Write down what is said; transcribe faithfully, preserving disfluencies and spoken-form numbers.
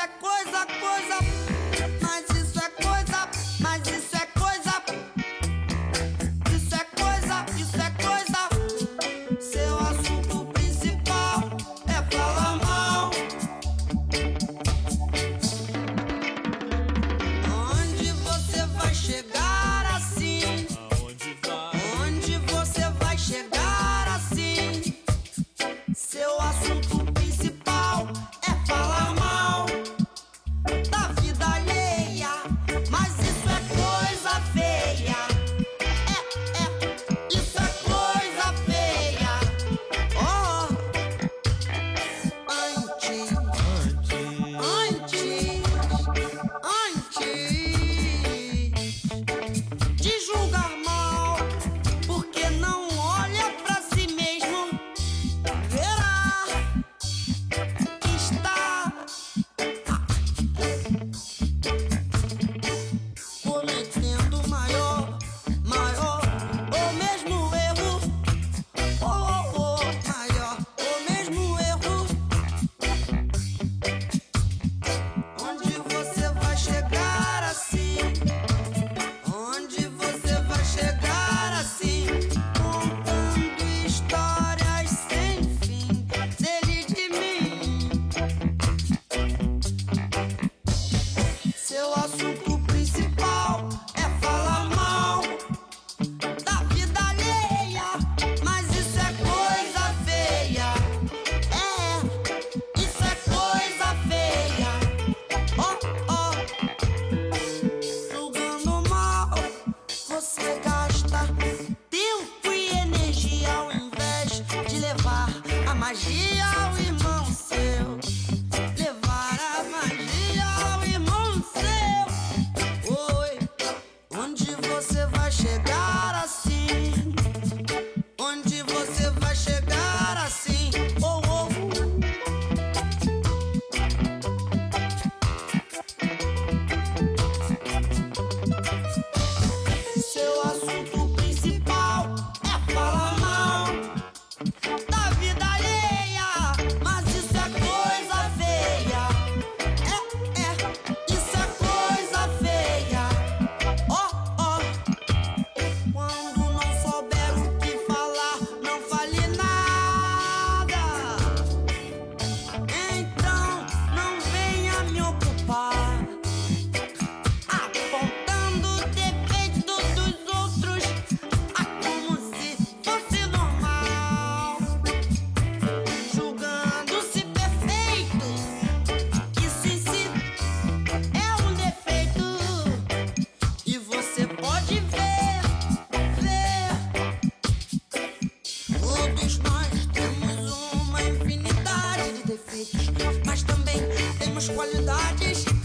é coisa, coisa. Mas isso é coisa, mas isso é coisa. Isso é coisa, isso é coisa. Seu assunto principal é falar mal. Onde você vai chegar assim? Aonde vai? Onde você vai chegar assim? Seu assunto principal é falar mal da vida alheia. Mas isso é coisa feia. É, é, isso é coisa feia. Oh, antes, antes, antes de julgar mal, porque não olha pra si mesmo, verá que está cometendo maior, maior ou mesmo erro. Oh, oh, oh, maior ou mesmo erro. Onde você vai chegar assim? Onde você vai chegar assim? Contando histórias sem fim dele e de mim. Seu assunto principal é falar mal da vida alheia. Mas isso é coisa feia. É, isso é coisa feia. Oh, oh. Julgando mal, você gasta tempo e energia ao invés de levar a magia ao irmão seu. Levar a magia ao irmão seu. Oi, onde você vai chegar assim? Onde você vai chegar assim? Oh, oh. Seu assunto principal é falar mal da vida alheia. Mas isso é coisa feia. É, é, isso é coisa feia. Oh, oh. Quando não souber o que falar, não fale nada. Então não venha me ocupar apontando o defeito dos outros, ah, como se fosse normal. Julgando-se perfeito, isso em si é um defeito. E você pode ver, ver. Todos nós temos uma infinidade de defeitos, mas também temos qualidades.